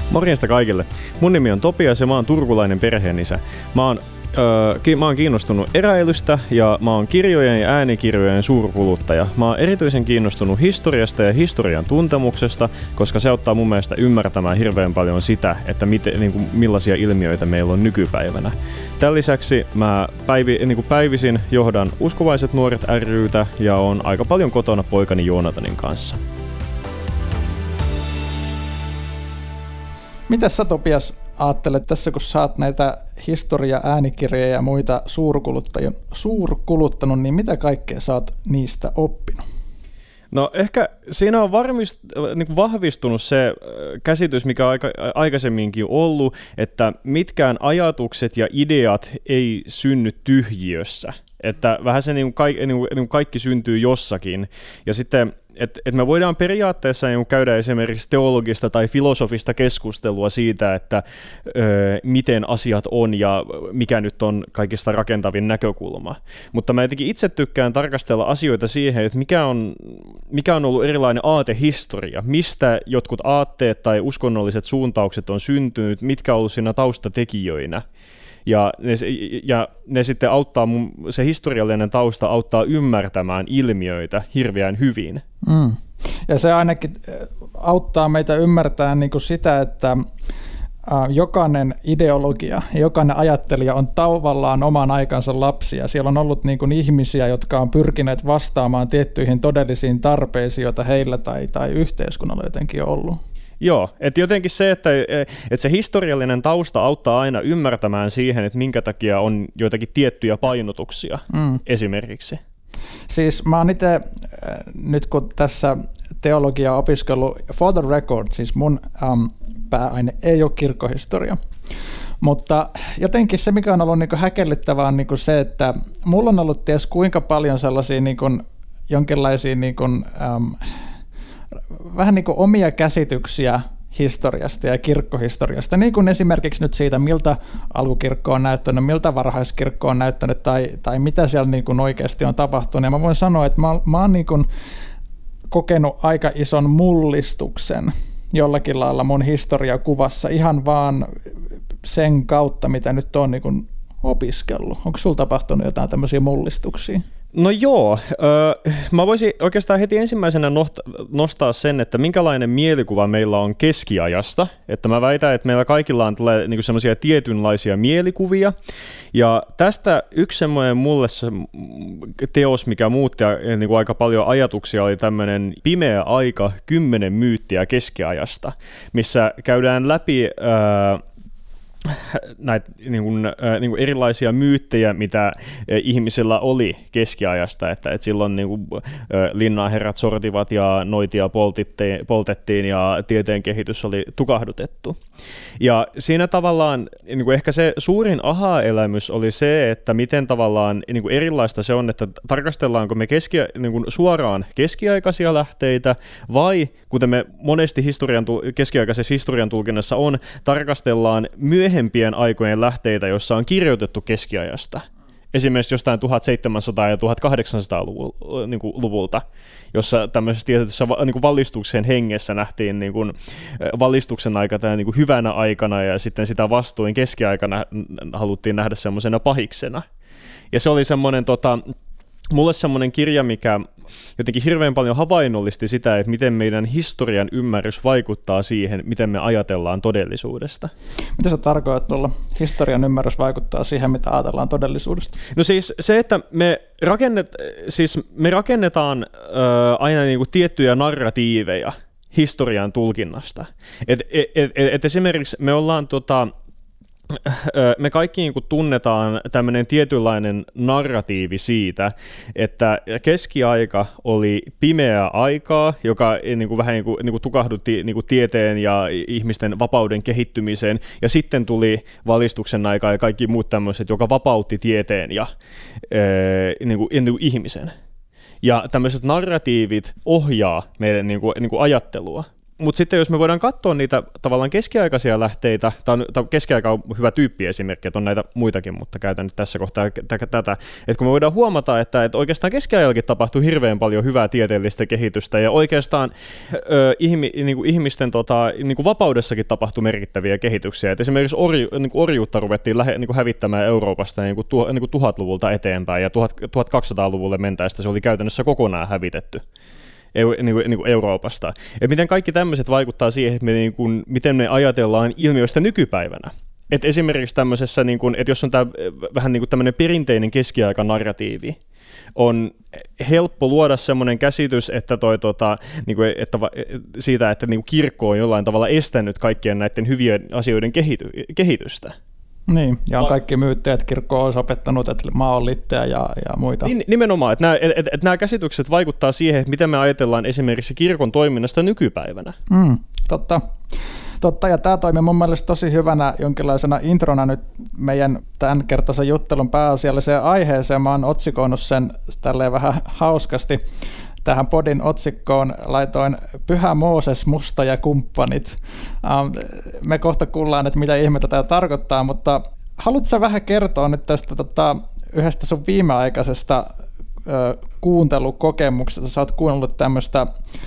Morjesta kaikille. Mun nimi on Topias ja mä oon turkulainen perheenisä. Mä oon kiinnostunut eräilystä ja mä oon kirjojen ja äänikirjojen suurkuluttaja. Mä oon erityisen kiinnostunut historiasta ja historian tuntemuksesta, koska se auttaa mun mielestä ymmärtämään hirveän paljon sitä, että millaisia ilmiöitä meillä on nykypäivänä. Tämän lisäksi mä päivisin johdan Uskovaiset nuoret ry:tä ja oon aika paljon kotona poikani Joonatanin kanssa. Mitäs sä, Topias, ajattelet tässä, kun sä oot näitä äänikirjoja ja muita suurkuluttanut, niin mitä kaikkea sä oot niistä oppinut? No ehkä siinä on vahvistunut se käsitys, mikä on aikaisemminkin ollut, että mitkään ajatukset ja ideat ei synny tyhjiössä. Että vähän se kaikki syntyy jossakin. Ja sitten että me voidaan periaatteessa käydä esimerkiksi teologista tai filosofista keskustelua siitä, että miten asiat on ja mikä nyt on kaikista rakentavin näkökulma. Mutta mä jotenkin itse tykkään tarkastella asioita siihen, että mikä on ollut erilainen aatehistoria, mistä jotkut aatteet tai uskonnolliset suuntaukset on syntynyt, mitkä on ollut siinä taustatekijöinä. Ja ne sitten se historiallinen tausta auttaa ymmärtämään ilmiöitä hirveän hyvin. Mm. Ja se ainakin auttaa meitä ymmärtämään niin kuin sitä, että jokainen ideologia, jokainen ajattelija on tavallaan oman aikansa lapsia. Siellä on ollut niin kuin ihmisiä, jotka on pyrkineet vastaamaan tiettyihin todellisiin tarpeisiin, joita heillä tai yhteiskunnalla jotenkin on ollut. Joo, että jotenkin se, että se historiallinen tausta auttaa aina ymmärtämään siihen, että minkä takia on joitakin tiettyjä painotuksia esimerkiksi. Siis mä oon itse, nyt kun tässä teologiaa opiskellut, for the record, siis mun pääaine ei ole kirkkohistoria, mutta jotenkin se, mikä on ollut niin kuin häkellyttävää, on niin kuin se, että mulla on ollut ties kuinka paljon sellaisia niin kuin jonkinlaisia niin kuin, vähän niin kuin omia käsityksiä historiasta ja kirkkohistoriasta, niin kuin esimerkiksi nyt siitä, miltä alkukirkko on näyttänyt, miltä varhaiskirkko on näyttänyt tai mitä siellä niin kuin oikeasti on tapahtunut. Ja mä voin sanoa, että mä oon niin kuin kokenut aika ison mullistuksen jollakin lailla mun historiakuvassa ihan vaan sen kautta, mitä nyt on niin kuin opiskellut. Onko sulla tapahtunut jotain tämmöisiä mullistuksia? No joo, mä voisin oikeastaan heti ensimmäisenä nostaa sen, että minkälainen mielikuva meillä on keskiajasta. Että mä väitän, että meillä kaikilla on niinku semmoisia tietynlaisia mielikuvia. Ja tästä yksi semmoinen mulle se teos, mikä muutti niinku aika paljon ajatuksia, oli tämmöinen Pimeä aika, 10 myyttiä keskiajasta, missä käydään läpi näitä niin kuin erilaisia myyttejä, mitä ihmisillä oli keskiajasta, että silloin niin kuin, linnanherrat sortivat ja noitia poltettiin ja tieteen kehitys oli tukahdutettu. Ja siinä tavallaan niin kuin ehkä se suurin aha-elämys oli se, että miten tavallaan niin kuin erilaista se on, että tarkastellaanko me niin kuin suoraan keskiaikaisia lähteitä vai, kuten me monesti keskiaikaisessa historian tulkinnassa on, tarkastellaan myöhempien aikojen lähteitä, joissa on kirjoitettu keskiajasta. Esimerkiksi jostain 1700- ja 1800-luvulta, jossa tämmöisessä tietyssä niin kuin valistuksen hengessä nähtiin niin kuin valistuksen aika niin kuin hyvänä aikana ja sitten sitä vastuin keskiaikana haluttiin nähdä semmoisena pahiksena. Ja se oli semmoinen mulle semmoinen kirja, mikä jotenkin hirveän paljon havainnollisti sitä, että miten meidän historian ymmärrys vaikuttaa siihen, miten me ajatellaan todellisuudesta. Mitä sä tarkoitat tuolla? Historian ymmärrys vaikuttaa siihen, mitä ajatellaan todellisuudesta? No siis se, että me rakennetaan aina niinku tiettyjä narratiiveja historian tulkinnasta. Et esimerkiksi me ollaan me kaikki niin kuin tunnetaan tämmöinen tietynlainen narratiivi siitä, että keskiaika oli pimeää aikaa, joka niin kuin vähän niin kuin tukahdutti niin kuin tieteen ja ihmisten vapauden kehittymiseen, ja sitten tuli valistuksen aika ja kaikki muut tämmöiset, joka vapautti tieteen ja niin kuin ihmisen. Ja tämmöiset narratiivit ohjaa meidän niin kuin ajattelua. Mutta sitten jos me voidaan katsoa niitä tavallaan keskiaikaisia lähteitä, tai keskiaika on hyvä tyyppiesimerkki, että on näitä muitakin, mutta käytän nyt tässä kohtaa tätä, että kun me voidaan huomata, että oikeastaan keskiajallakin tapahtui hirveän paljon hyvää tieteellistä kehitystä, ja oikeastaan ihmisten vapaudessakin tapahtui merkittäviä kehityksiä. Et esimerkiksi orjuutta ruvettiin hävittämään Euroopasta 1000-luvulta eteenpäin, ja 1200-luvulle mentäessä se oli käytännössä kokonaan hävitetty Euroopasta. Et miten kaikki tämmöiset vaikuttaa siihen, että miten me ajatellaan ilmiöistä nykypäivänä. Et esimerkiksi tämmöisessä, että jos on vähän tämmöinen perinteinen keskiaikanarratiivi, on helppo luoda semmoinen käsitys, että siitä, että kirkko on jollain tavalla estänyt kaikkien näiden hyvien asioiden kehitystä. Niin, ja on kaikki myyttejä, että kirkko olisi opettanut, että maa on litteä ja muita. Nimenomaan, että nämä käsitykset vaikuttaa siihen, että miten me ajatellaan esimerkiksi kirkon toiminnasta nykypäivänä. Totta, ja tämä toimii mun mielestä tosi hyvänä jonkinlaisena introna nyt meidän tämänkertaisen juttelun pääasialliseen aiheeseen. Mä oon otsikoinut sen tälleen vähän hauskasti. Tähän podin otsikkoon laitoin Pyhä Mooses, Musta ja kumppanit. Me kohta kuullaan, että mitä ihmettä tämä tarkoittaa, mutta haluatko vähän kertoa nyt tästä yhdestä sun viimeaikaisesta kuuntelukokemuksesta? Sä oot kuunnellut tämmöistä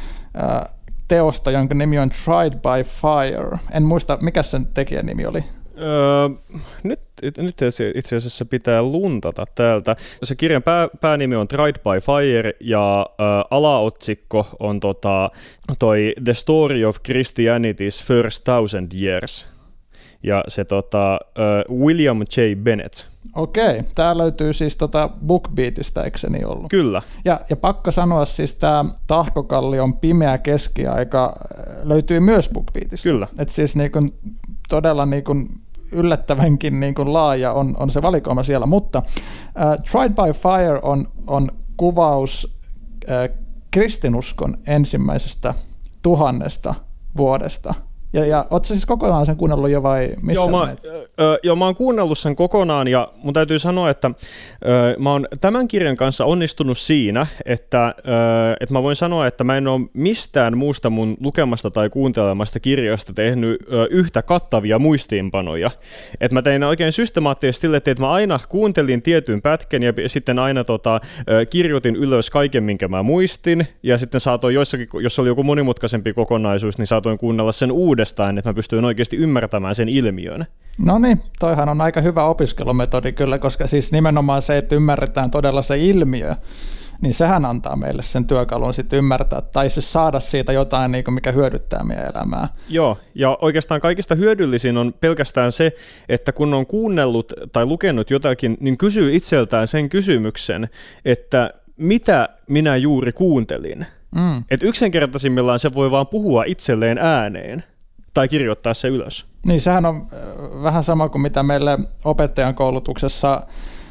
teosta, jonka nimi on Tried by Fire. En muista, mikä sen tekijän nimi oli. Nyt itse asiassa pitää luntata täältä. Se kirjan päänimi on Tried by Fire ja alaotsikko on toi The Story of Christianity's First 1000 Years. Ja se William J. Bennett. Okei, tämä löytyy siis BookBeatista, eikö se niin ollut? Kyllä. Ja pakko sanoa, siis tämä Tahkokallion pimeä keskiaika löytyy myös BookBeatista. Kyllä. Että siis todella yllättävänkin laaja on se valikoima siellä, mutta Tried by Fire on kuvaus kristinuskon ensimmäisestä 1000 vuodesta. Ja ootko siis kokonaan sen kuunnellut jo vai missä? Joo, mä oon kuunnellut sen kokonaan ja mun täytyy sanoa, että mä oon tämän kirjan kanssa onnistunut siinä, että mä voin sanoa, että mä en ole mistään muusta mun lukemasta tai kuuntelemasta kirjasta tehnyt yhtä kattavia muistiinpanoja. Että mä tein oikein systemaattisesti sille, että mä aina kuuntelin tietyn pätkän ja sitten aina kirjoitin ylös kaiken, minkä mä muistin ja sitten saatoin joissakin, jos oli joku monimutkaisempi kokonaisuus, niin saatoin kuunnella sen uudestaan, että mä pystyin oikeasti ymmärtämään sen ilmiön. No niin, toihan on aika hyvä opiskelumetodi kyllä, koska siis nimenomaan se, että ymmärretään todella se ilmiö, niin sehän antaa meille sen työkalun sitten ymmärtää, tai siis saada siitä jotain, mikä hyödyttää meidän elämää. Joo, ja oikeastaan kaikista hyödyllisin on pelkästään se, että kun on kuunnellut tai lukenut jotakin, niin kysyy itseltään sen kysymyksen, että mitä minä juuri kuuntelin. Että yksinkertaisimmillaan se voi vaan puhua itselleen ääneen tai kirjoittaa se ylös. Niin, sehän on vähän sama kuin mitä meille opettajan koulutuksessa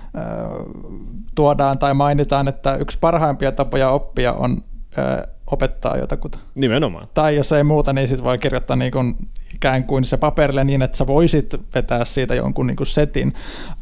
tuodaan tai mainitaan, että yksi parhaimpia tapoja oppia on opettaa jotakuta. Nimenomaan. Tai jos ei muuta, niin sitten voi kirjoittaa ikään kuin se paperille niin, että sä voisit vetää siitä jonkun setin.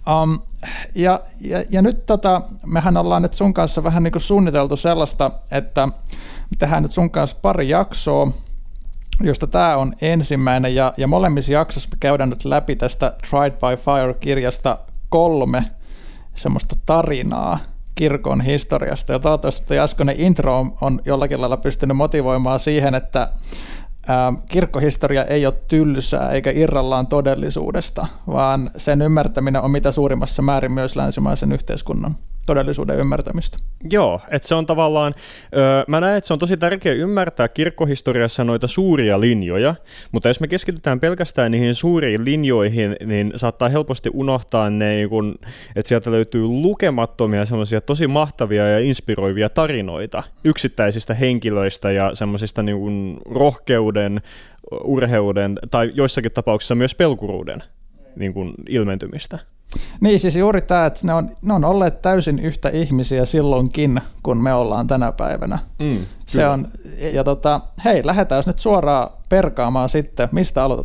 Ja nyt mehän ollaan nyt sun kanssa vähän suunniteltu sellaista, että me tehdään nyt sun kanssa pari jaksoa, josta tämä on ensimmäinen, ja molemmissa jaksoissa me käydään nyt läpi tästä Tried by Fire-kirjasta 3 semmoista tarinaa kirkon historiasta, ja toivottavasti äskeinen intro on jollakin lailla pystynyt motivoimaan siihen, että kirkkohistoria ei ole tylsää eikä irrallaan todellisuudesta, vaan sen ymmärtäminen on mitä suurimmassa määrin myös länsimaisen yhteiskunnan todellisuuden ymmärtämistä. Joo, että se on tavallaan, mä näen, että se on tosi tärkeää ymmärtää kirkkohistoriassa noita suuria linjoja, mutta jos me keskitytään pelkästään niihin suuriin linjoihin, niin saattaa helposti unohtaa ne, että sieltä löytyy lukemattomia semmoisia tosi mahtavia ja inspiroivia tarinoita yksittäisistä henkilöistä ja semmoisista rohkeuden, urheuden tai joissakin tapauksissa myös pelkuruuden ilmentymistä. Niin, siis juuri tämä, että ne on olleet täysin yhtä ihmisiä silloinkin, kun me ollaan tänä päivänä. Se on, ja hei, lähdetään nyt suoraan perkaamaan sitten. Mistä aloitetaan?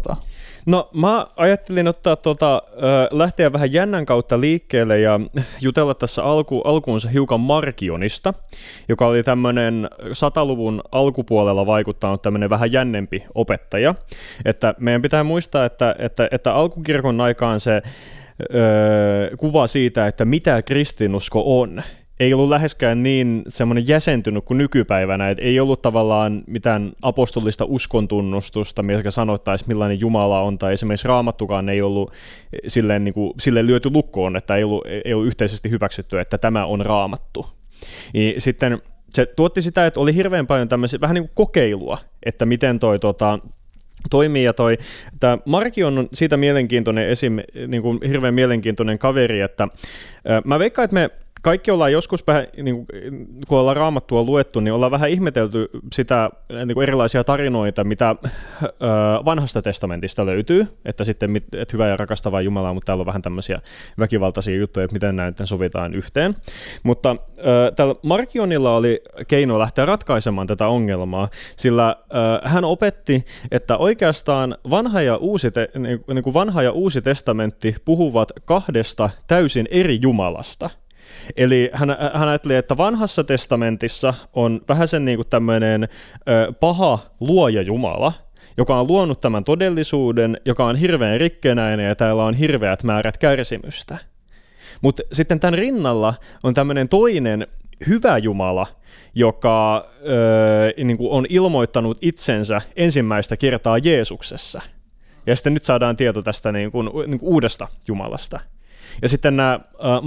No mä ajattelin ottaa lähteä vähän jännän kautta liikkeelle ja jutella tässä alkuunsa hiukan Markionista, joka oli tämmöinen 100-luvun alkupuolella vaikuttanut tämmöinen vähän jännempi opettaja. Että meidän pitää muistaa, että alkukirkon aikaan se kuva siitä, että mitä kristinusko on, ei ollut läheskään niin semmoinen jäsentynyt kuin nykypäivänä, että ei ollut tavallaan mitään apostolista uskontunnustusta, mikä sanottaisi millainen Jumala on, tai esimerkiksi Raamattukaan ei ollut silleen lyöty lukkoon, että ei ollut yhteisesti hyväksytty, että tämä on Raamattu. Niin sitten se tuotti sitä, että oli hirveän paljon tämmöisiä vähän niin kuin kokeilua, että miten toimii, ja tämä Markion on siitä mielenkiintoinen niin kuin hirveän mielenkiintoinen kaveri, että mä veikkaan, että me kaikki ollaan joskus vähän, niin kun ollaan Raamattua luettu, niin ollaan vähän ihmetelty sitä niin kuin erilaisia tarinoita, mitä vanhasta testamentista löytyy, että sitten että hyvä ja rakastava Jumala, mutta täällä on vähän tämmöisiä väkivaltaisia juttuja, että miten näitä sovitaan yhteen. Mutta tällä Markionilla oli keino lähteä ratkaisemaan tätä ongelmaa, sillä hän opetti, että oikeastaan vanha ja uusi testamentti puhuvat kahdesta täysin eri Jumalasta. Eli hän ajatteli, että vanhassa testamentissa on vähän sen niin kuin tämmöinen paha luoja Jumala, joka on luonut tämän todellisuuden, joka on hirveän rikkenäinen ja täällä on hirveät määrät kärsimystä. Mutta sitten tämän rinnalla on tämmöinen toinen hyvä Jumala, joka niin kuin on ilmoittanut itsensä ensimmäistä kertaa Jeesuksessa. Ja sitten nyt saadaan tieto tästä niin kuin uudesta Jumalasta. Ja sitten nämä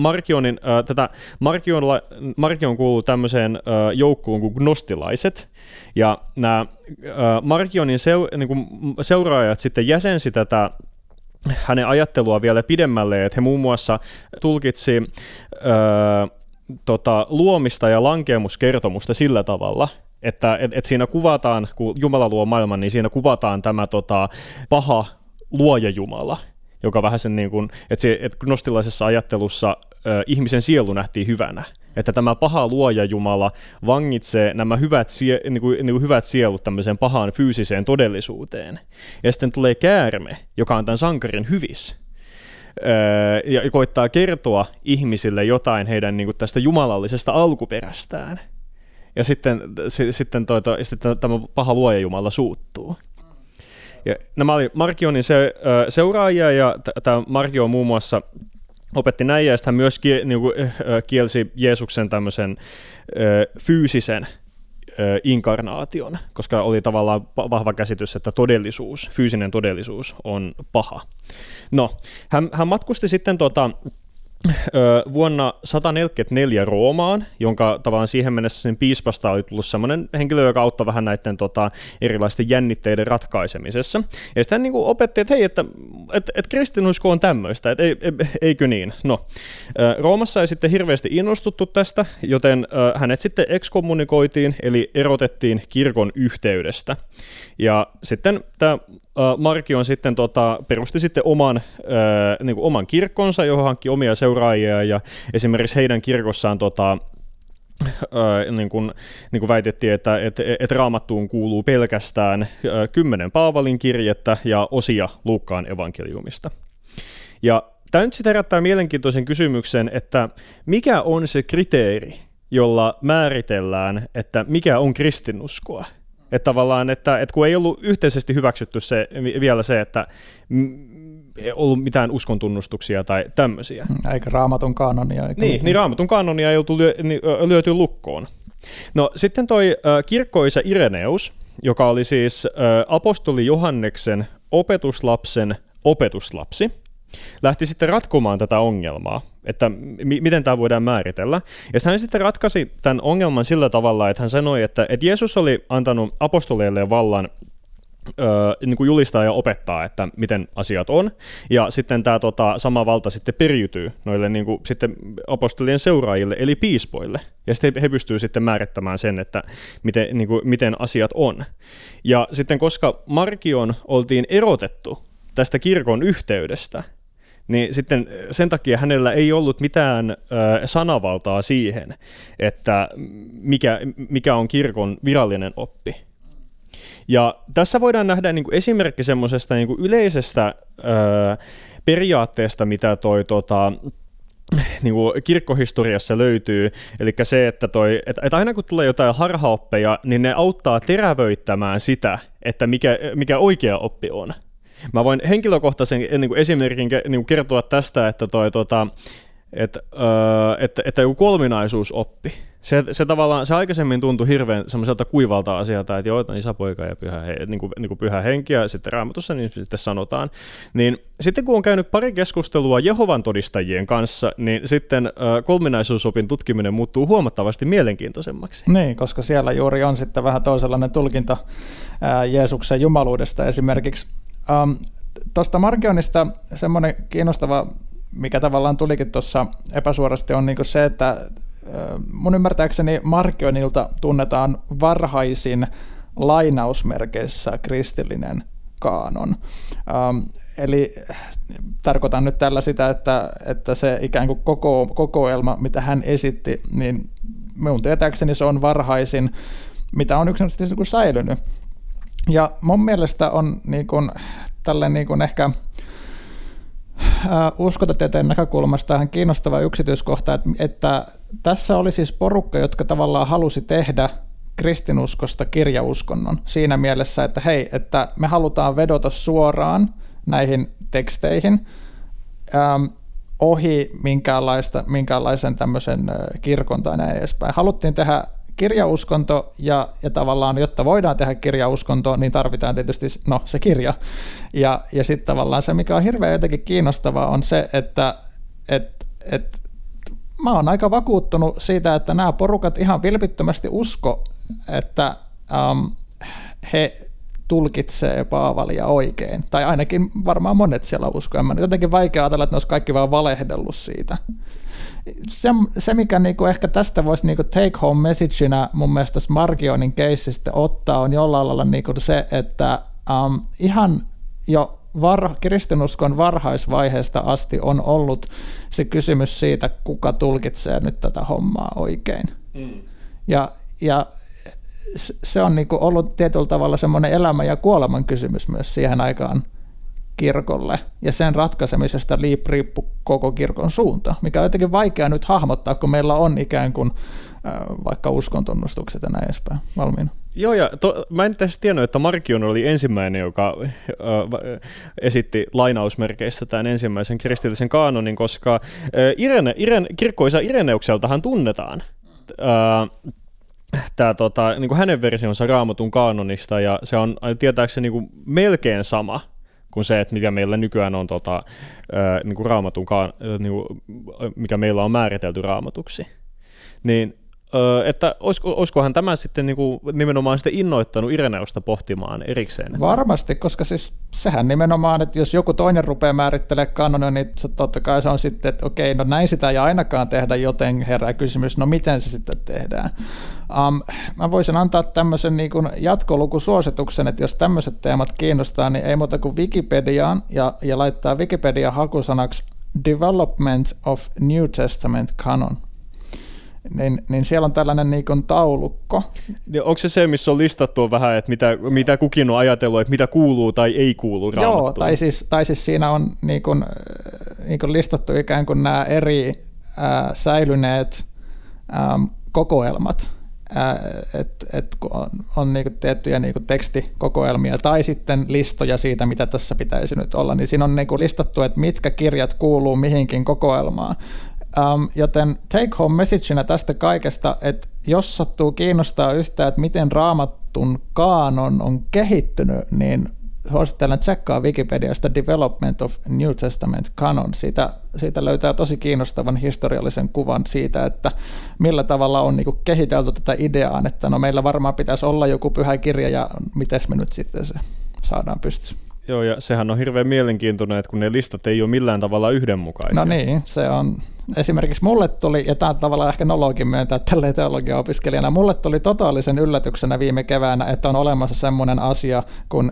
Markion kuuluu tämmöiseen joukkoon kuin gnostilaiset, ja nämä Markionin seuraajat sitten jäsensi tätä hänen ajattelua vielä pidemmälle, että he muun muassa tulkitsi luomista ja lankeemuskertomusta sillä tavalla, että siinä kuvataan, kun Jumala luo maailman, niin siinä kuvataan tämä paha luoja Jumala, joka vähän sen niin kuin, että gnostilaisessa ajattelussa ihmisen sielu nähtiin hyvänä, että tämä paha luoja Jumala vangitsee nämä hyvät sielut tämmöiseen pahaan fyysiseen todellisuuteen. Ja sitten tulee käärme, joka on tämän sankarin hyvis, ja koittaa kertoa ihmisille jotain heidän niin kuin tästä jumalallisesta alkuperästään. Ja sitten tämä paha luoja Jumala suuttuu. Ja nämä oli Markionin seuraajia, ja tämä Markio muun muassa opetti näin, ja sitten hän myös kielsi Jeesuksen tämmöisen fyysisen inkarnaation, koska oli tavallaan vahva käsitys, että fyysinen todellisuus on paha. No, hän matkusti sitten vuonna 144 Roomaan, jonka tavallaan siihen mennessä sen piispasta oli tullut sellainen henkilö, joka auttoi vähän näiden erilaisten jännitteiden ratkaisemisessa. Ja sitten hän niin kuin opetti, että hei, että kristinusko on tämmöistä, että eikö niin? No, Roomassa ei sitten hirveästi innostuttu tästä, joten hänet sitten ekskommunikoitiin, eli erotettiin kirkon yhteydestä. Ja sitten tämä Markion sitten perusti sitten oman kirkkonsa, johon hankki omia seuraajia, ja esimerkiksi heidän kirkossaan niin kuin väitettiin, että Raamattuun kuuluu pelkästään 10 Paavalin kirjettä ja osia Luukkaan evankeliumista. Ja tämä nyt sitten herättää mielenkiintoisen kysymyksen, että mikä on se kriteeri, jolla määritellään, että mikä on kristinuskoa? Että tavallaan, että kun ei ollut yhteisesti hyväksytty vielä se, että ei ollut mitään uskontunnustuksia tai tämmöisiä. Eikä Raamatun kanonia. Niin Raamatun kanonia ei oltu lyöty lukkoon. No sitten toi kirkkoisä Ireneus, joka oli siis apostoli Johanneksen opetuslapsen opetuslapsi, lähti sitten ratkomaan tätä ongelmaa, että miten tämä voidaan määritellä. Ja hän sitten ratkaisi tämän ongelman sillä tavalla, että hän sanoi, että Jeesus oli antanut apostoleille vallan niin kuin julistaa ja opettaa, että miten asiat on, ja sitten tämä sama valta sitten periytyy noille niin kuin, sitten apostolien seuraajille, eli piispoille, ja sitten he pystyvät sitten määrittämään sen, että miten asiat on. Ja sitten koska Markion oltiin erotettu tästä kirkon yhteydestä, niin sitten sen takia hänellä ei ollut mitään sanavaltaa siihen, että mikä on kirkon virallinen oppi. Ja tässä voidaan nähdä niin kuin esimerkki semmoisesta niin kuin yleisestä periaatteesta, mitä niin kuin kirkkohistoriassa löytyy, eli se, että aina kun tulee jotain harhaoppeja, niin ne auttaa terävöittämään sitä, että mikä oikea oppi on. Mä voin henkilökohtaisen niin kuin esimerkin niin kuin kertoa tästä, että joku kolminaisuusoppi. Se tavallaan, se aikaisemmin tuntui hirveän semmoiselta kuivalta asialta, että joo, isä, poika ja pyhä henki, ja sitten Raamatussa niin sitten sanotaan. Niin sitten kun on käynyt pari keskustelua Jehovan todistajien kanssa, niin sitten kolminaisuusopin tutkiminen muuttuu huomattavasti mielenkiintoisemmaksi. Niin, koska siellä juuri on sitten vähän toisenlainen tulkinta Jeesuksen jumaluudesta esimerkiksi. Tuosta Markionista semmoinen kiinnostava, mikä tavallaan tulikin tuossa epäsuorasti, on niinku se, että mun ymmärtääkseni Markionilta tunnetaan varhaisin lainausmerkeissä kristillinen kaanon. Eli tarkoitan nyt tällä sitä, että se ikään kuin kokoelma, mitä hän esitti, niin minun tietääkseni se on varhaisin, mitä on yksinkertaisesti säilynyt. Ja mun mielestä on niin kuin, tälleen niin kuin ehkä uskontotieteen näkökulmasta ihan kiinnostava yksityiskohta, että tässä oli siis porukka, jotka tavallaan halusi tehdä kristinuskosta kirjauskonnon siinä mielessä, että hei, että me halutaan vedota suoraan näihin teksteihin ohi minkäänlaisen tämmöisen kirkon tai näin edespäin. Haluttiin tehdä kirjauskonto ja tavallaan, jotta voidaan tehdä kirjauskonto, niin tarvitaan tietysti se kirja. Ja sitten tavallaan se, mikä on hirveän jotenkin kiinnostavaa, on se, että mä oon aika vakuuttunut siitä, että nämä porukat ihan vilpittömästi usko, että he tulkitsee Paavalia oikein. Tai ainakin varmaan monet siellä uskoo. Mä jotenkin vaikea ajatella, että ne olisi kaikki vaan valehdellut siitä. Se mikä niinku ehkä tästä voisi niinku take home messageina mun mielestä tästä Markionin keissistä ottaa, on jollain lailla niinku se, että ihan jo kristinuskon varhaisvaiheesta asti on ollut se kysymys siitä, kuka tulkitsee nyt tätä hommaa oikein. Ja se on niinku ollut tietyllä tavalla semmoinen elämän ja kuoleman kysymys myös siihen aikaan kirkolle, ja sen ratkaisemisesta riippui koko kirkon suunta, mikä on jotenkin vaikea nyt hahmottaa, kun meillä on ikään kuin vaikka uskontunnustukset ja näin edespäin valmiina. Joo, ja mä en tässä tiennyt, että Markion oli ensimmäinen, joka esitti lainausmerkeissä tämän ensimmäisen kristillisen kaanonin, koska kirkkoisa Ireneukseltahan tunnetaan niin kuin hänen versionsa Raamatun kaanonista, ja se on tietääkseni niin kuin melkein sama kuin se, että mikä meillä nykyään on niin kuin Raamatun niin kuin, mikä meillä on määritelty Raamatuksi. Niin, että olisikohan tämä sitten niin kuin nimenomaan sitten innoittanut Ireneusta pohtimaan erikseen? Että... Varmasti, koska siis sehän nimenomaan, että jos joku toinen rupeaa määrittelemään kanonia, niin totta kai se on sitten, että okei, no näin sitä ei ainakaan tehdä, joten herää kysymys, no miten se sitten tehdään? Mä voisin antaa tämmöisen niin kuin jatkolukusuosituksen, että jos tämmöiset teemat kiinnostaa, niin ei muuta kuin Wikipediaan ja laittaa Wikipedian hakusanaksi Development of New Testament Canon. Niin siellä on tällainen niin kuin taulukko. Ja onko se, missä on listattu vähän, että mitä kukin on ajatellut, että mitä kuuluu tai ei kuulu Raamattuun? Joo, tai siis siinä on niin kuin listattu ikään kuin nämä eri säilyneet kokoelmat, että on niinku tiettyjä niinku tekstikokoelmia tai sitten listoja siitä, mitä tässä pitäisi nyt olla, niin siinä on niinku listattu, että mitkä kirjat kuuluu mihinkin kokoelmaan. Joten take home messageina tästä kaikesta, että jos sattuu kiinnostaa yhtään, että miten Raamatun kaanon on kehittynyt, niin suosittelen tsekkaa Wikipediasta Development of New Testament Canon. Siitä löytää tosi kiinnostavan historiallisen kuvan siitä, että millä tavalla on niinku kehitelty tätä ideaa, että no meillä varmaan pitäisi olla joku pyhä kirja ja miten me nyt sitten se saadaan pystyssä. Joo, ja sehän on hirveän mielenkiintoinen, että kun ne listat ei ole millään tavalla yhdenmukaisia. No niin, se on. Esimerkiksi mulle tuli, ja tämä on tavallaan ehkä nologin myöntää tälleen teologia-opiskelijana, mulle tuli totaalisen yllätyksenä viime keväänä, että on olemassa semmoinen asia kuin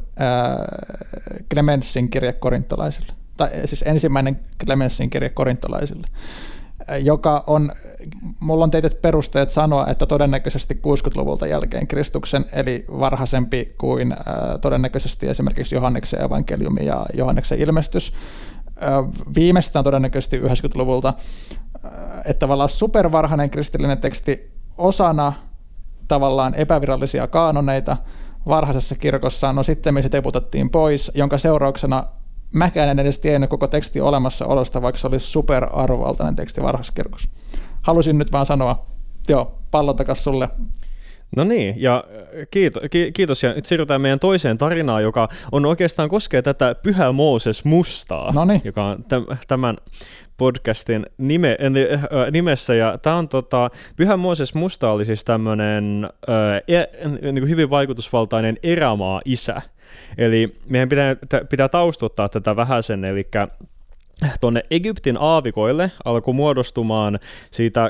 Clemensin kirje korintolaisille. Tai siis ensimmäinen Clemensin kirje korintolaisille. joka on, mulla on tietyt perusteet sanoa, että todennäköisesti 60-luvulta jälkeen Kristuksen, eli varhaisempi kuin todennäköisesti esimerkiksi Johanneksen evankeliumi ja Johanneksen ilmestys. Viimeistään todennäköisesti 90-luvulta, että tavallaan supervarhainen kristillinen teksti osana tavallaan epävirallisia kaanoneita varhaisessa kirkossa, no sitten se teputettiin pois, jonka seurauksena mäkään en edes tiennyt koko teksti olemassaolosta, vaikka se olisi superarvovaltainen teksti varhaiskirkossa. Halusin nyt vaan sanoa, pallo takas sulle. No niin, ja kiitos. Ja nyt siirrytään meidän toiseen tarinaan, joka on oikeastaan koskee tätä Pyhä Mooses Mustaa, joka on tämän podcastin nimessä. Ja tämä on Pyhä Mooses Musta oli siis tämmöinen niin hyvin vaikutusvaltainen erämaa-isä. Eli meidän pitää taustuttaa tätä vähäsen, eli tuonne Egyptin aavikoille alkoi muodostumaan siitä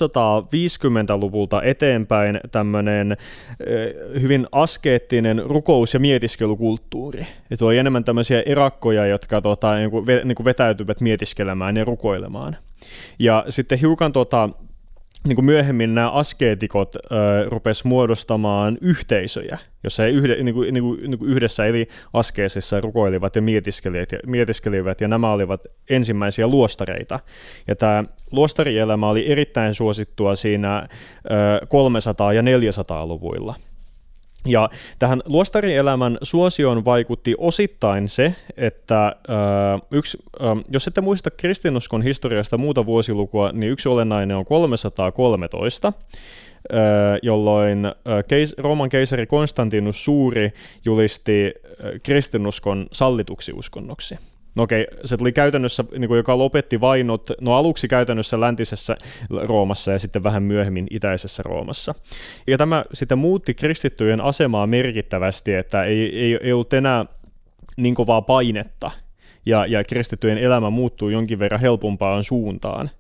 250-luvulta eteenpäin tämmöinen hyvin askeettinen rukous- ja mietiskelukulttuuri. Ja tuo oli enemmän tämmöisiä erakkoja, jotka niin vetäytyvät mietiskelemään ja rukoilemaan. Ja sitten hiukan niin kuin myöhemmin nämä askeetikot rupesivat muodostamaan yhteisöjä, jossa he yhdessä eli askeesissa rukoilivat ja mietiskelivät, ja nämä olivat ensimmäisiä luostareita. Ja tämä luostarielämä oli erittäin suosittua siinä 300- ja 400-luvuilla. Ja tähän luostarielämän suosioon vaikutti osittain se, että jos ette muista kristinuskon historiasta muuta vuosilukua, niin yksi olennainen on 313, jolloin Rooman keisari Konstantinus Suuri julisti kristinuskon sallituksi uskonnoksi. No okei, se tuli käytännössä, joka lopetti vainot, aluksi käytännössä läntisessä Roomassa ja sitten vähän myöhemmin itäisessä Roomassa. Ja tämä sitten muutti kristittyjen asemaa merkittävästi, että ei ollut enää niin kovaa painetta, ja kristittyjen elämä muuttui jonkin verran helpompaan suuntaan.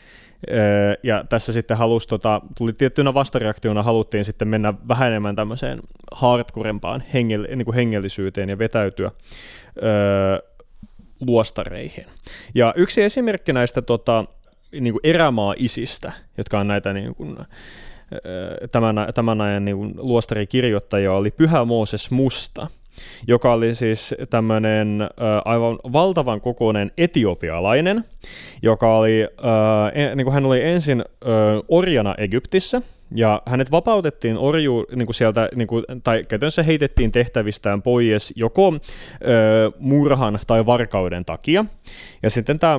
Ja tässä sitten tuli tiettynä vastareaktiona, haluttiin sitten mennä vähän enemmän tämmöiseen hardcorempaan hengellisyyteen ja vetäytyä luostareihin. Ja yksi esimerkki näistä erämaa-isistä, jotka on näitä tämän ajan luostarikirjoittajia, oli Pyhä Mooses Musta, joka oli siis tämmöinen aivan valtavan kokoinen etiopialainen, joka oli, hän oli ensin orjana Egyptissä, ja hänet vapautettiin sieltä, tai käytännössä heitettiin tehtävistään pois joko murhan tai varkauden takia. Ja sitten tämä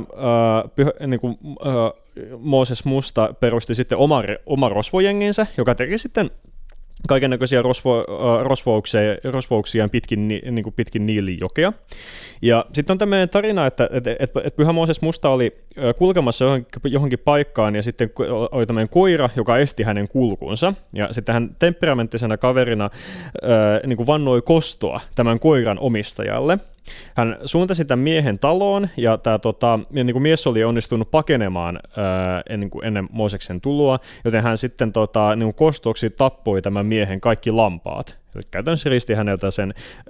Mooses Musta perusti sitten oma rosvojenginsä, joka teki sitten kaikennäköisiä rosvouksia pitkin Niilin jokea. Ja sitten on tämmöinen tarina, että Pyhä Mooses Musta oli kulkemassa johonkin paikkaan, ja sitten oli tämmöinen koira, joka esti hänen kulkunsa. Ja sitten hän temperamenttisena kaverina vannoi kostoa tämän koiran omistajalle. Hän suuntasi tämän miehen taloon, ja tämä mies oli onnistunut pakenemaan ennen Mooseksen tuloa, joten hän sitten kostoksi tappoi tämän miehen kaikki lampaat. Eli käytännössä risti häneltä sen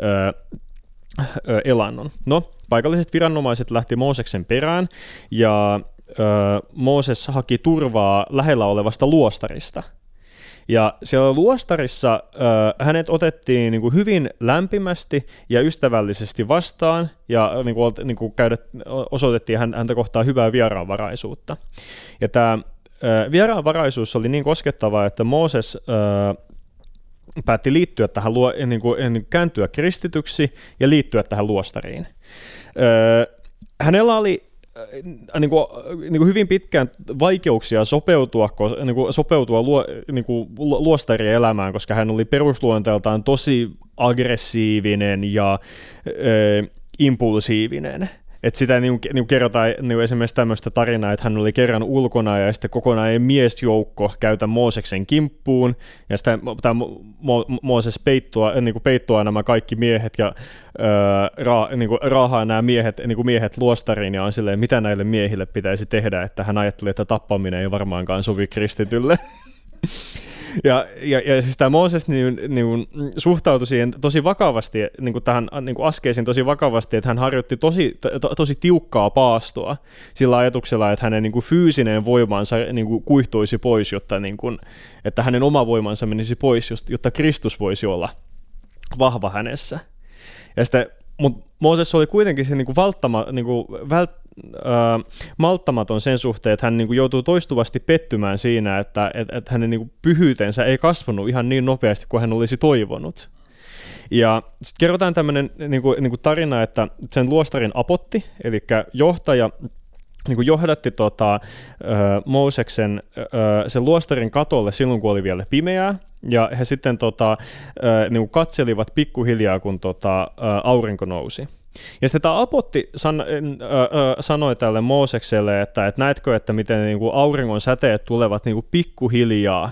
elannon. No, paikalliset viranomaiset lähti Mooseksen perään, ja Mooses haki turvaa lähellä olevasta luostarista. Ja siellä luostarissa hänet otettiin hyvin lämpimästi ja ystävällisesti vastaan, ja osoitettiin häntä kohtaan hyvää vieraanvaraisuutta. Ja tämä vieraanvaraisuus oli niin koskettavaa, että Mooses päätti liittyä tähän, kääntyä kristityksi ja liittyä tähän luostariin. Hänellä oli hyvin pitkään vaikeuksia sopeutua luostarielämään, koska hän oli perusluonteeltaan tosi aggressiivinen ja impulsiivinen. Että sitä kerrotaan esimerkiksi tämmöistä tarinaa, että hän oli kerran ulkona ja sitten kokonainen miesjoukko käytä Mooseksen kimppuun, ja sitten tämä Mooses peittoaa nämä kaikki miehet ja raahaa nämä miehet luostariin, ja on silleen, mitä näille miehille pitäisi tehdä, että hän ajatteli, että tappaminen ei varmaankaan sovi kristitylle. Ja siis tämä Mooses suhtautui siihen tosi vakavasti, tähän askeisiin tosi vakavasti, että hän harjoitti tosi tiukkaa paastoa sillä ajatuksella, että hänen fyysinen voimansa kuihtuisi pois, jotta että hänen oma voimansa menisi pois, jotta Kristus voisi olla vahva hänessä. Ja sitten, mutta Mooses oli kuitenkin se malttamaton sen suhteen, että hän joutuu toistuvasti pettymään siinä, että hänen pyhyytensä ei kasvanut ihan niin nopeasti kuin hän olisi toivonut. Ja sitten kerrotaan tämmöinen tarina, että sen luostarin apotti, eli johtaja, johdatti Mooseksen sen luostarin katolle silloin, kun oli vielä pimeää, ja he sitten katselivat pikkuhiljaa, kun aurinko nousi. Ja sitten tämä apotti sanoi tälle Moosekselle, että näetkö, että miten auringon säteet tulevat pikkuhiljaa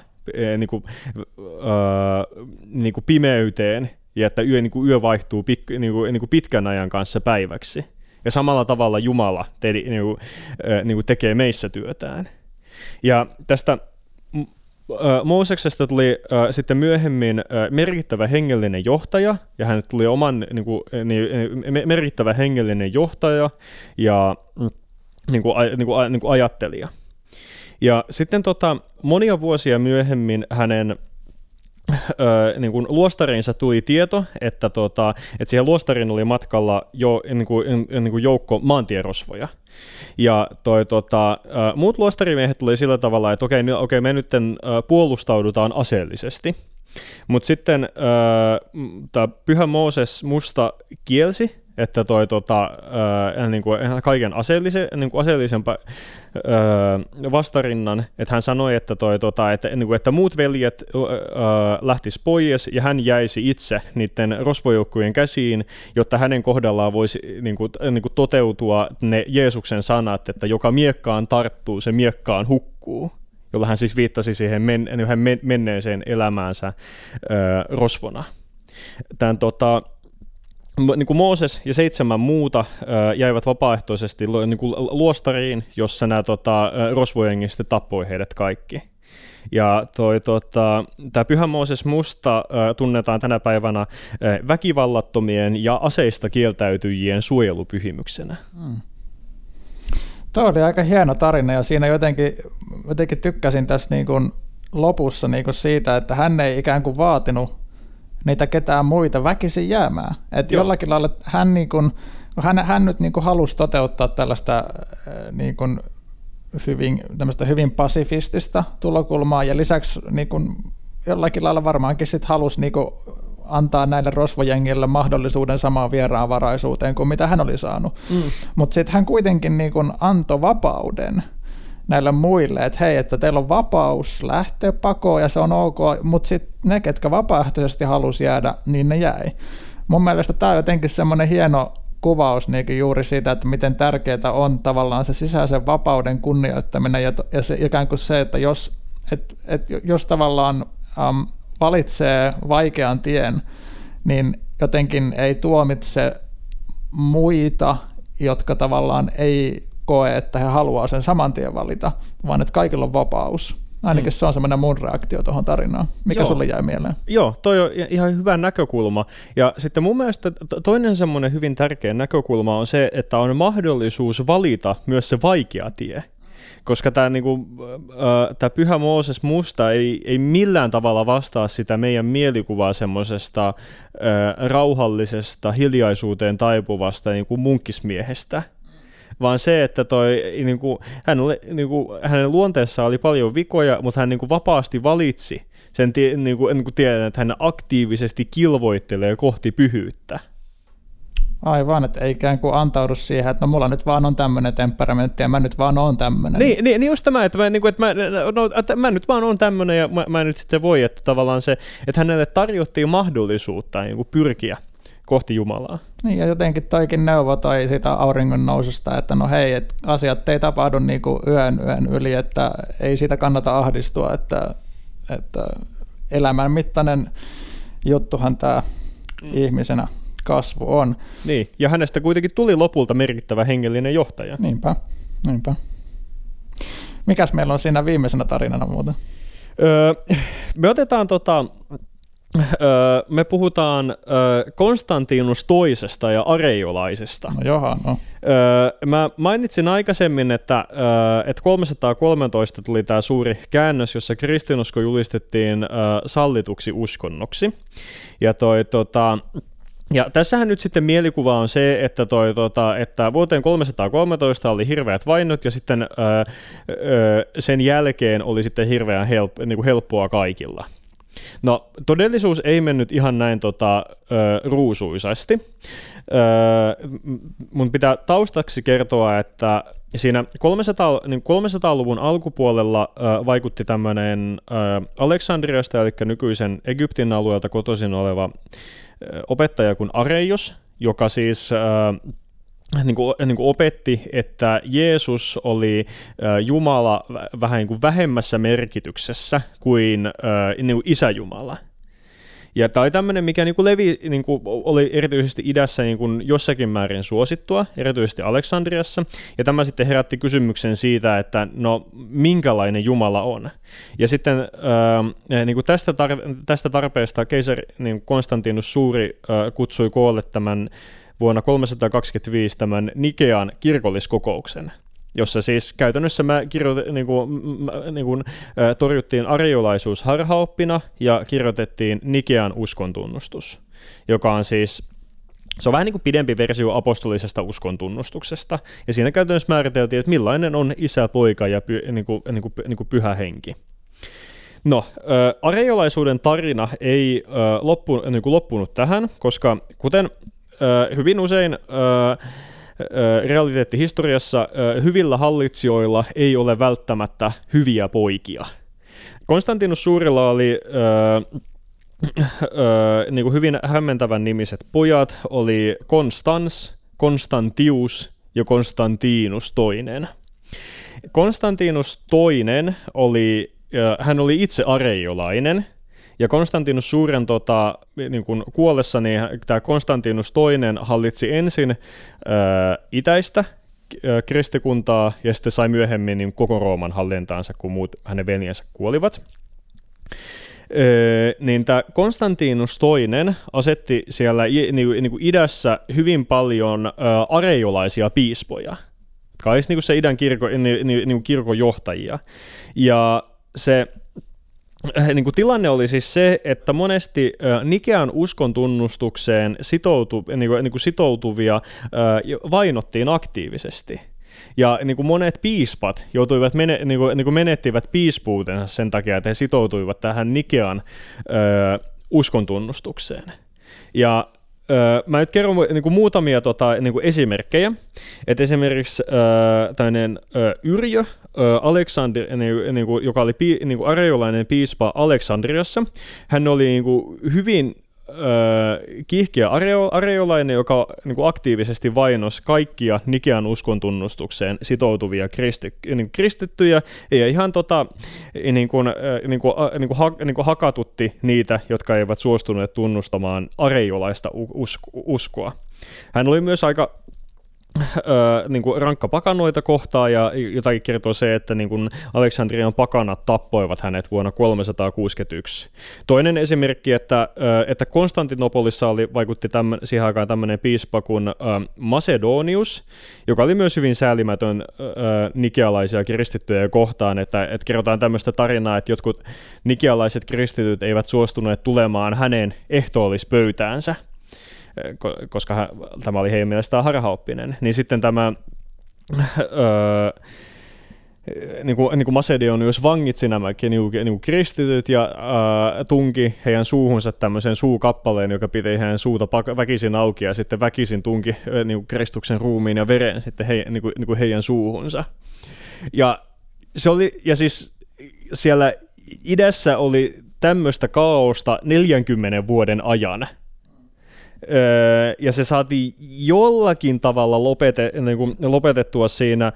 pimeyteen, ja että yö vaihtuu pitkän ajan kanssa päiväksi. Ja samalla tavalla Jumala tekee meissä työtään. Ja tästä Mooseksesta tuli sitten myöhemmin merkittävä hengellinen johtaja, ja hän tuli merkittävä hengellinen johtaja ja ajattelija. Ja sitten monia vuosia myöhemmin hänen luostariinsa tuli tieto, että siihen luostariin oli matkalla jo joukko maantierosvoja. Ja muut luostarimiehet tuli sillä tavalla, että okei, me nyt puolustaudutaan aseellisesti. Mutta sitten tämä pyhä Mooses musta kielsi, että kaiken aseellisen vastarinnan, että hän sanoi, että muut veljet lähtis pois ja hän jäisi itse niiden rosvojoukkujen käsiin, jotta hänen kohdallaan voisi toteutua ne Jeesuksen sanat, että joka miekkaan tarttuu, se miekkaan hukkuu, jolla hän siis viittasi siihen menneeseen elämäänsä rosvona. Tämän Mooses ja 7 muuta jäivät vapaaehtoisesti luostariin, jossa nämä rosvojengi sitten tappoi heidät kaikki. Ja tämä pyhä Mooses musta tunnetaan tänä päivänä väkivallattomien ja aseista kieltäytyjien suojelupyhimyksenä. Tämä oli aika hieno tarina, ja siinä jotenkin tykkäsin tässä lopussa siitä, että hän ei ikään kuin vaatinut niitä ketään muita väkisin jäämään. Että jollakin lailla hän nyt halusi toteuttaa tällaista hyvin pasifistista tulokulmaa, ja lisäksi jollakin lailla varmaankin sit halusi antaa näille rosvojengille mahdollisuuden samaan vieraanvaraisuuteen kuin mitä hän oli saanut. Mutta sitten hän kuitenkin antoi vapauden näille muille, että hei, että teillä on vapaus lähteä pakoon ja se on ok, mutta sitten ne, ketkä vapaaehtoisesti halusi jäädä, niin ne jäi. Mun mielestä tämä on jotenkin semmoinen hieno kuvaus juuri siitä, että miten tärkeää on tavallaan se sisäisen vapauden kunnioittaminen ja se, ikään kuin se, että jos tavallaan valitsee vaikean tien, niin jotenkin ei tuomitse muita, jotka tavallaan ei koe, että he haluaa sen saman tien valita, vaan että kaikilla on vapaus. Ainakin se on semmoinen mun reaktio tuohon tarinaan. Mikä sulle jäi mieleen? Joo, toi on ihan hyvä näkökulma. Ja sitten mun mielestä toinen semmoinen hyvin tärkeä näkökulma on se, että on mahdollisuus valita myös se vaikea tie. Koska tämä pyhä Mooses musta ei millään tavalla vastaa sitä meidän mielikuvaa semmoisesta rauhallisesta, hiljaisuuteen taipuvasta munkkismiehestä. Vaan se, että hänen luonteessa oli paljon vikoja, mutta hän vapaasti valitsi sen tien, että hän aktiivisesti kilvoittelee kohti pyhyyttä. Aivan, että ei ikään kuin antaudu siihen, että no mulla nyt vaan on tämmöinen temperamentti ja mä nyt vaan oon tämmöinen. Niin just tämä, että mä nyt vaan oon tämmöinen ja mä nyt sitten voi, että tavallaan se, että hänelle tarjottiin mahdollisuutta pyrkiä kohti Jumalaa. Niin, ja jotenkin toikin neuvo toi siitä auringon noususta, että no hei, että asiat ei tapahdu yön yli, että ei siitä kannata ahdistua, että elämän mittainen juttuhan tämä ihmisenä kasvu on. Niin, ja hänestä kuitenkin tuli lopulta merkittävä hengellinen johtaja. Niinpä. Mikäs meillä on siinä viimeisenä tarinana muuten? Me otetaan me puhutaan Konstantinus toisesta ja areiolaisesta. No johan, no. Mä mainitsin aikaisemmin, että 313 tuli tämä suuri käännös, jossa kristinusko julistettiin sallituksi uskonnoksi. Ja tässähän nyt sitten mielikuva on se, että, että vuoteen 313 oli hirveät vainot ja sitten sen jälkeen oli sitten hirveän helppoa kaikilla. No, todellisuus ei mennyt ihan näin ruusuisasti. Mun pitää taustaksi kertoa, että siinä 300-luvun alkupuolella vaikutti tämmöinen Aleksandriasta, eli nykyisen Egyptin alueelta kotoisin oleva opettaja kuin Areios, joka siis opetti, että Jeesus oli Jumala vähän niin kuin vähemmässä merkityksessä kuin Isä Jumala. Ja tämä oli tämmöinen, mikä oli erityisesti idässä jossakin määrin suosittua, erityisesti Aleksandriassa, ja tämä sitten herätti kysymyksen siitä, että no minkälainen Jumala on. Ja sitten tästä tarpeesta keisari Konstantinus Suuri kutsui koolle tämän vuonna 325 tämän Nikean kirkolliskokouksen, jossa siis käytännössä torjuttiin ariolaisuus harhaoppina ja kirjoitettiin Nikean uskontunnustus, joka on siis, se on vähän niin kuin pidempi versio apostolisesta uskontunnustuksesta, ja siinä käytännössä määriteltiin, että millainen on Isä, Poika ja Pyhä Henki. No, areiolaisuuden tarina ei loppunut tähän, koska kuten hyvin usein realiteettihistoriassa hyvillä hallitsijoilla ei ole välttämättä hyviä poikia. Konstantinus Suurilla oli hyvin hämmentävän nimiset pojat, oli Konstans, Konstantius ja Konstantinus II. Konstantinus II hän oli itse areiolainen, ja Konstantinus Suuren kuollessa, niin tämä Konstantinus II hallitsi ensin itäistä kristikuntaa ja sitten sai myöhemmin koko Rooman hallintaansa, kun muut hänen veljensä kuolivat. Niin tämä Konstantinus II asetti siellä idässä hyvin paljon areiolaisia piispoja, jotka olisivat se idän kirkon johtajia. Ja se tilanne oli siis se, että monesti Nikean uskontunnustukseen sitoutuvia vainottiin aktiivisesti. Ja monet piispat menettivät piispuutensa sen takia, että he sitoutuivat tähän Nikean uskontunnustukseen. Ja mä nyt kerron muutamia esimerkkejä. Et esimerkiksi tämmöinen Yrjö, joka oli areiolainen piispa Aleksandriassa. Hän oli hyvin kiihkeä areiolainen, joka aktiivisesti vainosi kaikkia Nikean uskontunnustukseen sitoutuvia kristittyjä ja ihan hakatutti niitä, jotka eivät suostuneet tunnustamaan areiolaista uskoa. Hän oli myös aika rankka pakanoita kohtaan, ja jotakin kertoo se, että Aleksandrian pakanat tappoivat hänet vuonna 361. Toinen esimerkki, että Konstantinopolissa vaikutti siihen aikaan tämmöinen piispa kuin Macedonius, joka oli myös hyvin säälimätön nikealaisia kristittyjä kohtaan, että kerrotaan tämmöistä tarinaa, että jotkut nikealaiset kristityt eivät suostuneet tulemaan hänen ehtoollispöytäänsä, koska tämä oli heidän mielestään harhaoppinen, niin sitten tämä Macedonius vangitsi nämä kristityt ja tunki heidän suuhunsa tämmöisen suukappaleen, joka piti heidän suuta väkisin auki ja sitten väkisin tunki Kristuksen ruumiin ja veren sitten heidän suuhunsa. Ja siis siellä idässä oli tämmöistä kaaosta 40 vuoden ajan. Ja se saatiin jollakin tavalla lopetettua siinä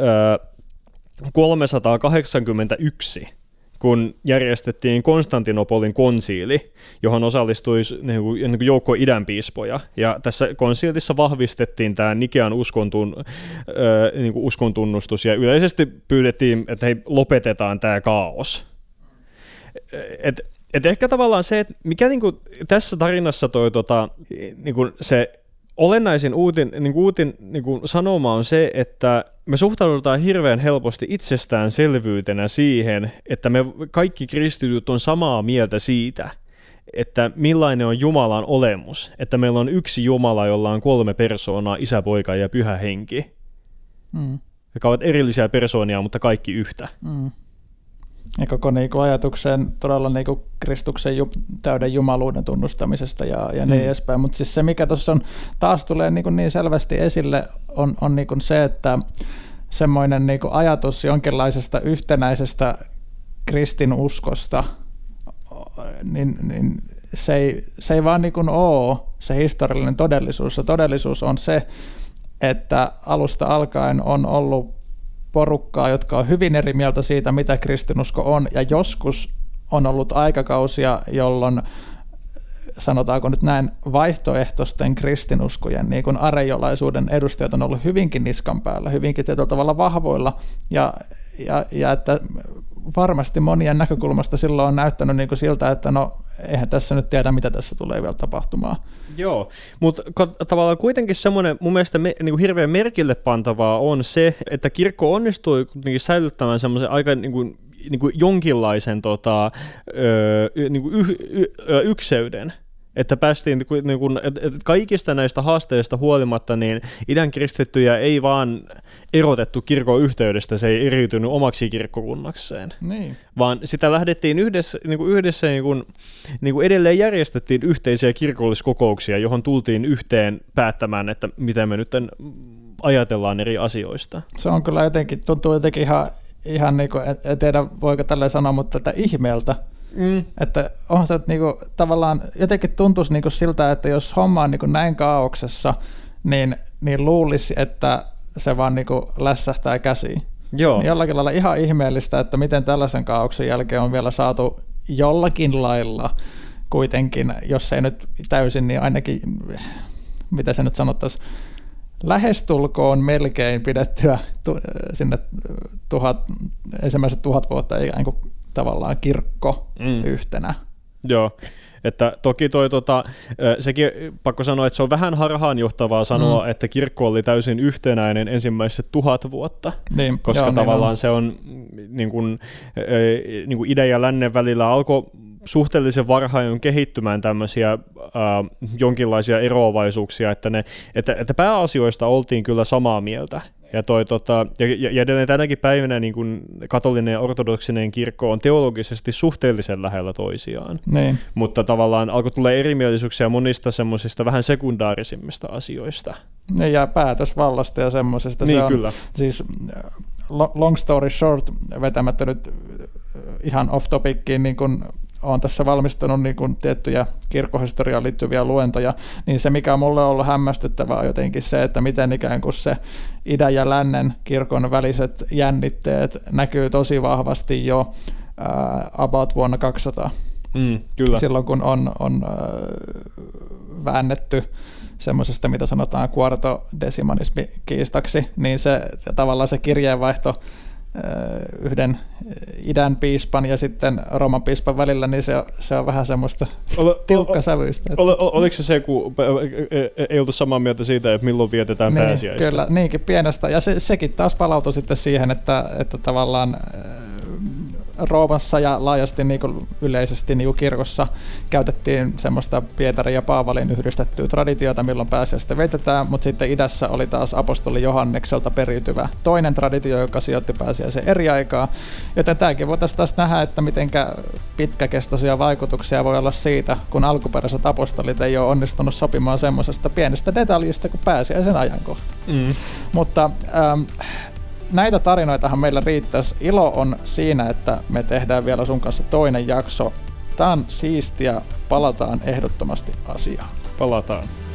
381, kun järjestettiin Konstantinopolin konsiili, johon osallistui joukko idänpiispoja. Ja tässä konsiilissa vahvistettiin tämä Nikean uskontunnustus ja yleisesti pyydettiin, että hei, lopetetaan tämä kaos. et ehkä tavallaan se, että mikä niinku tässä tarinassa toi niinku se olennaisin uutin sanoma on se, että me suhtaudutaan hirveän helposti itsestäänselvyytenä siihen, että me kaikki kristityt on samaa mieltä siitä, että millainen on Jumalan olemus, että meillä on yksi Jumala, jolla on 3 persoonaa, Isä, Poika ja Pyhä Henki, jotka ovat erillisiä persoonia, mutta kaikki yhtä. Ja koko niinku ajatuksen todella niinku Kristuksen täyden jumaluuden tunnustamisesta ja niin edespäin. Mutta siis se, mikä tuossa on, taas tulee niin selvästi esille, on niinku se, että semmoinen niinku ajatus jonkinlaisesta yhtenäisestä kristinuskosta, niin se ei vaan niinku ole se historiallinen todellisuus. Se todellisuus on se, että alusta alkaen on ollut porukkaa, jotka on hyvin eri mieltä siitä, mitä kristinusko on, ja joskus on ollut aikakausia, jolloin, sanotaanko nyt näin, vaihtoehtoisten kristinuskojen, niin kuin arejolaisuuden edustajat on ollut hyvinkin niskan päällä, hyvinkin tietyllä tavalla vahvoilla, ja että varmasti monien näkökulmasta silloin on näyttänyt niin kuin siltä, että no eihän tässä nyt tiedä, mitä tässä tulee vielä tapahtumaan. Joo, mutta tavallaan kuitenkin semmoinen mun mielestä niin kuin hirveän merkille pantavaa on se, että kirkko onnistui kuitenkin säilyttämään semmoisen aika niin kuin jonkinlaisen ykseyden. Että päästiin, että kaikista näistä haasteista huolimatta, niin idän kristittyjä ei vaan erotettu kirkon yhteydestä, se ei eriytynyt omaksi kirkkokunnakseen, vaan sitä lähdettiin yhdessä edelleen järjestettiin yhteisiä kirkolliskokouksia, johon tultiin yhteen päättämään, että miten me nyt ajatellaan eri asioista. Se on kyllä jotenkin, tuntuu jotenkin ihan niin kuin, en tiedä voiko tälleen sanoa, mutta että ihmeeltä. Että onhan se niinku, tavallaan jotenkin tuntuisi niinku siltä, että jos homma on niinku näin kaauksessa, niin luulisi, että se vaan niinku lässähtää käsiin. Joo. Niin jollakin lailla ihan ihmeellistä, että miten tällaisen kaauksen jälkeen on vielä saatu jollakin lailla kuitenkin, jos ei nyt täysin, niin ainakin, mitä se nyt sanottaisiin, lähestulkoon melkein pidettyä sinne ensimmäiset 1000 vuotta ikään kuin tavallaan kirkko yhtenä. Joo, että toki sekin pakko sanoa, että se on vähän harhaanjohtavaa sanoa, että kirkko oli täysin yhtenäinen ensimmäiset 1000 vuotta, koska joo, tavallaan niin se on niin kuin idän ja lännen välillä alkoi suhteellisen varhain kehittymään tämmöisiä jonkinlaisia eroavaisuuksia, että pääasioista oltiin kyllä samaa mieltä. Ja edelleen tänäkin päivänä niin kuin katolinen ja ortodoksinen kirkko on teologisesti suhteellisen lähellä toisiaan, mutta tavallaan alkoi tulla erimielisyyksiä monista semmoisista vähän sekundaarisimmista asioista. Ja päätösvallasta ja semmoisesta. Niin, se on, kyllä. Siis long story short, vetämättä nyt ihan off topiciin, niin kuin olen tässä valmistunut niin kuin tiettyjä kirkkohistoriaan liittyviä luentoja, niin se mikä mulle on ollut hämmästyttävää on jotenkin se, että miten ikään kuin se idän ja lännen kirkon väliset jännitteet näkyy tosi vahvasti jo about vuonna 200. Kyllä. Silloin kun on väännetty semmoisesta, mitä sanotaan quartodesimanismi-kiistaksi, niin se tavallaan se kirjeenvaihto yhden idän piispan ja sitten Rooman piispan välillä, niin se on vähän semmoista tiukkasävyistä. Oliko se, kun ei oltu samaa mieltä siitä, että milloin vietetään pääsiäistä? Kyllä, niinkin pienestä. Ja sekin taas palautui sitten siihen, että tavallaan Roomassa ja laajasti niin kuin yleisesti niin kuin kirkossa käytettiin semmoista Pietarin ja Paavalin yhdistettyä traditiota, milloin pääsiäistä vietetään, mutta sitten idässä oli taas apostoli Johannekselta periytyvä toinen traditio, joka sijoitti pääsiäisen eri aikaa, joten tämäkin voitaisiin taas nähdä, että mitenkä pitkäkestoisia vaikutuksia voi olla siitä, kun alkuperäiset apostolit ei ole onnistunut sopimaan semmoisesta pienestä detaljista kuin pääsiäisen ajankohta. Mutta näitä tarinoitahan meillä riittäisi. Ilo on siinä, että me tehdään vielä sun kanssa toinen jakso. Tämä on siistiä. Palataan ehdottomasti asiaan. Palataan.